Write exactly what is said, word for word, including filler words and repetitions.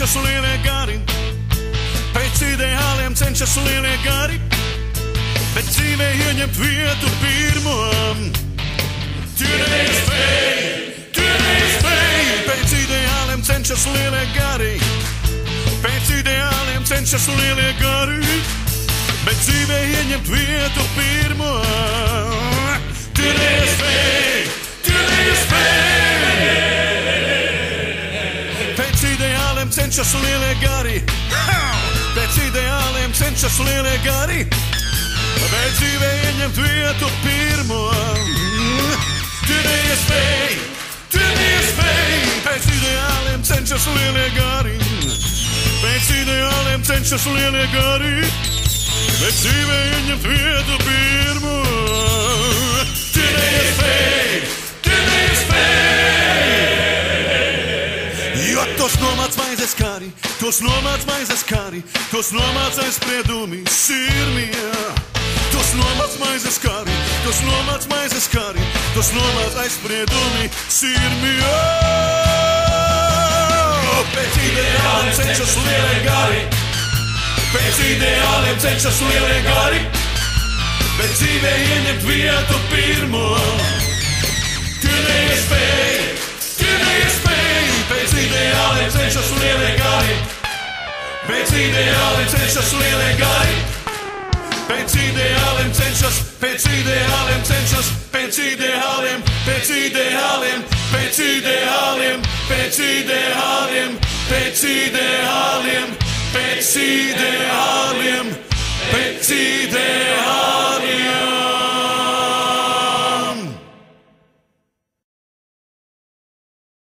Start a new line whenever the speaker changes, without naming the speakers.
cenšas lielie gari, pēc ideāliem cenšas lielie gari, bet dzīvē ieņemt vietu pirmo. Tie neiespēj, tie neiespēj, pēc ideāliem cenšas lielie gari, pēc ideāliem cenšas lielie gari, bet dzīvē ieņemt vietu pirmo. Tie neiespēj, tie neiespēj, pēc ideāliem cenšas lielie gari, pēc ideāliem cenšas lielie gari, bet dzīvē ieņemt vietu pirmo. Tie neiespēj, tie neiespēj, pēc ideāliem cenšas lielie gari, pēc ideāliem cenšas lielie gari, bet dzīvē ieņemt vietu pirmo. Tie neiespēj, tie neiespēj, jo tos nomāc maizes kari, tos nomāc maizes kari, tos nomāc aizspriedumi sirmijā. Tos nomāc maizes kari, tos nomāc maizes kari, tos nomāc aizspriedumi sirmijā. Pēc ideāliem cenšas lielie gari, pēc ideāliem cenšas lielie gari, bet dzīvē ieņemt vietu pirmo. Tie neiespēj, tie neiespēj, pēc ideāliem cenšas lielie gari, pēc ideāliem cenšas lielie gari, pēc ideāliem cenšas, pēc ideāliem cenšas, pēc ideāliem, pēc ideāliem, pēc ideāliem, pēc ideāliem, pēc ideāliem, pēc ideāliem.